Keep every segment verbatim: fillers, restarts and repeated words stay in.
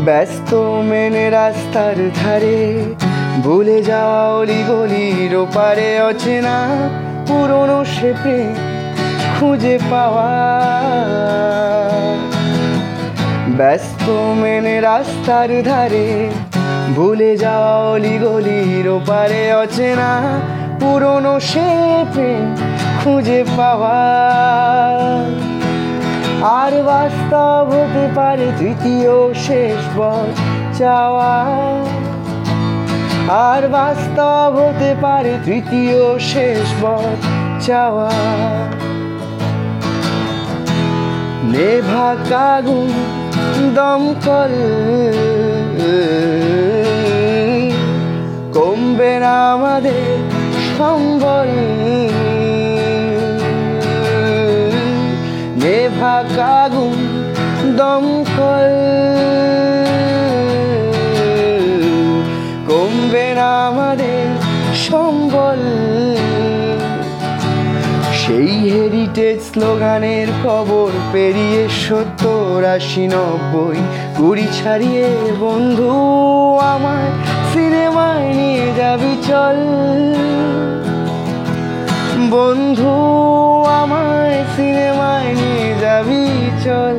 ব্যস্ত মেনে রাস্তার ধারে, ভুলে যাওয়া অলি গলির ওপারে, অচেনা পুরনো সে প্রেম খুঁজে পাওয়া। ব্যস্ত মেনে রাস্তার ধারে, ভুলে যাওয়া অলি গলির ওপারে, অচেনা পুরনো সে প্রেম খুঁজে পাওয়া। আর বাস্তব হতে পারে তৃতীয় শেষ বর চাওয়া, আর বাস্তব হতে পারে তৃতীয় শেষ বর চাওয়া। নেভা আগুন দমকল, কমবে না আমাদের সম্বল। নেভা আগুন দমকল, কমবে না আমাদের সম্বল। সেই হেরিটেজ স্লোগানের খবর পেরিয়ে সত্তর আশি নব্বই কুড়ি ছাড়িয়ে, বন্ধু আমায় সিনেমায় নিয়ে যাবি চল। বন্ধু আমায় সিনেমায় নিয়ে যাবি চল।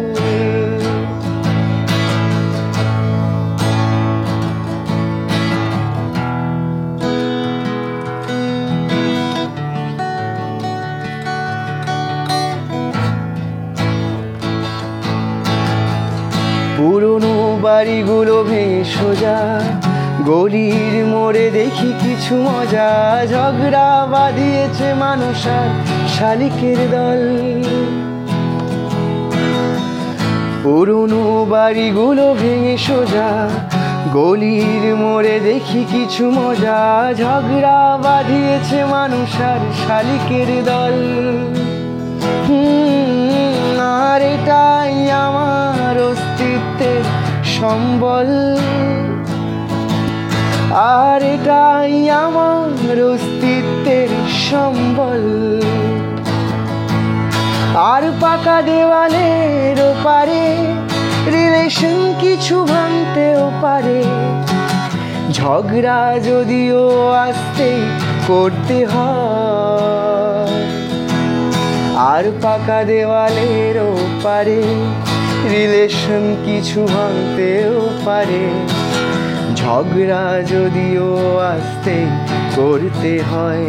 পুরনো বাড়িগুলো ভেঙে সোজা, গলির মোড়ে দেখি কিছু মজা। ঝগড়া বাঁধিয়েছে মানুষ আর শালিকের দল। পুরনো বাড়িগুলো ভেঙে সোজা, গলির মোড়ে দেখি কিছু মজা। ঝগড়া বাঁধিয়েছে মানুষ আর শালিকের দল। আর এটাই আমার অস্তিত্বের সম্বল, আর এটাই আমার অস্তিত্বের সম্বল। আর পাকা দেওয়ালের ওপারে রিলেশন কিছু ভাঙতেও পারে। ঝগড়া যদিও আস্তে করতে হয়, আর পাকা দেওয়ালের ওপারে রিলেশন কিছু ভাঙতেও পারে। ঝগড়া যদিও আস্তে করতে হয়।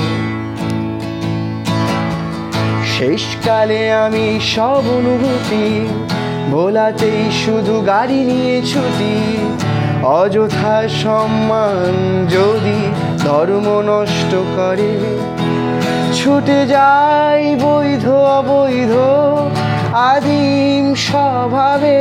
শেষকালে আমি সব অনুভূতি ভোলাতেই শুধু গাড়ি নিয়ে ছুটি। অযথা সম্মান যদি ধর্ম নষ্ট করে, ছুটে যাই বৈধ অবৈধ আদিম স্বভাবে।